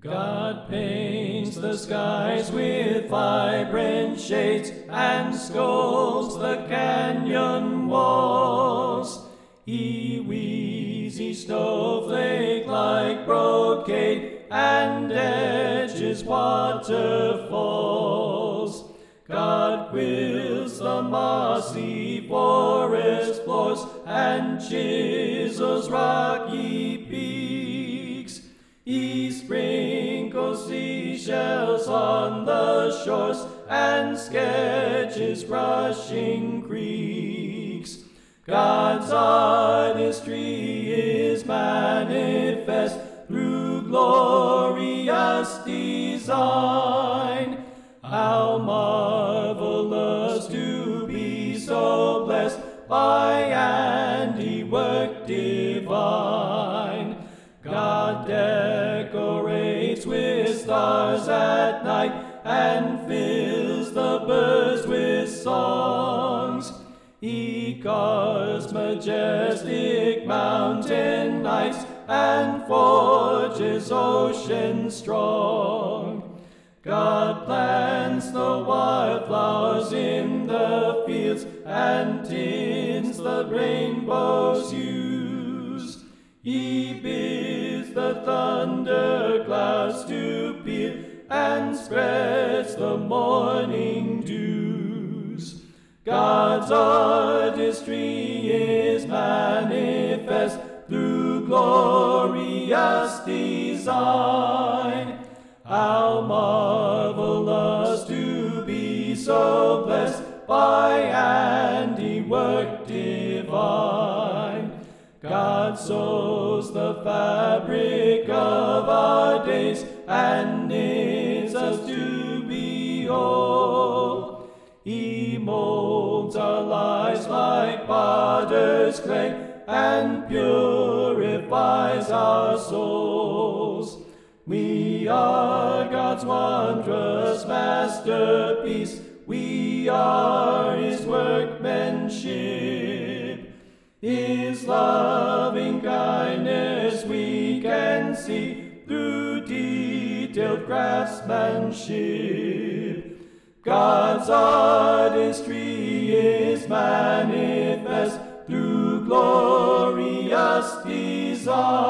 God paints the skies with vibrant shades and sculpts the canyon walls. He weaves each snowflake like brocade and etches waterfalls. God quills the mossy forest floors and chisels rocky peaks. He sprinkles seashells on the shores and sketches rushing creeks. God's artistry is manifest through glorious design. How marvelous to be so blessed by handiwork divine. God decorates with stars at night and fills the birds with songs. He carves majestic mountain nights and forges oceans strong. God plants the wildflowers in the fields and tints the rainbow's hues. He bids the thunder clouds to peal and spreads the morning dews. God's artistry is manifest through glorious design. How marvelous to be so blessed by handiwork divine. God sews the fabric of our days and knits us to be whole. He molds our lives like potter's clay and purifies our souls. We are God's wondrous masterpiece. We are His workmanship. His loving kindness we can see through detailed craftsmanship. God's artistry is manifest through glorious design.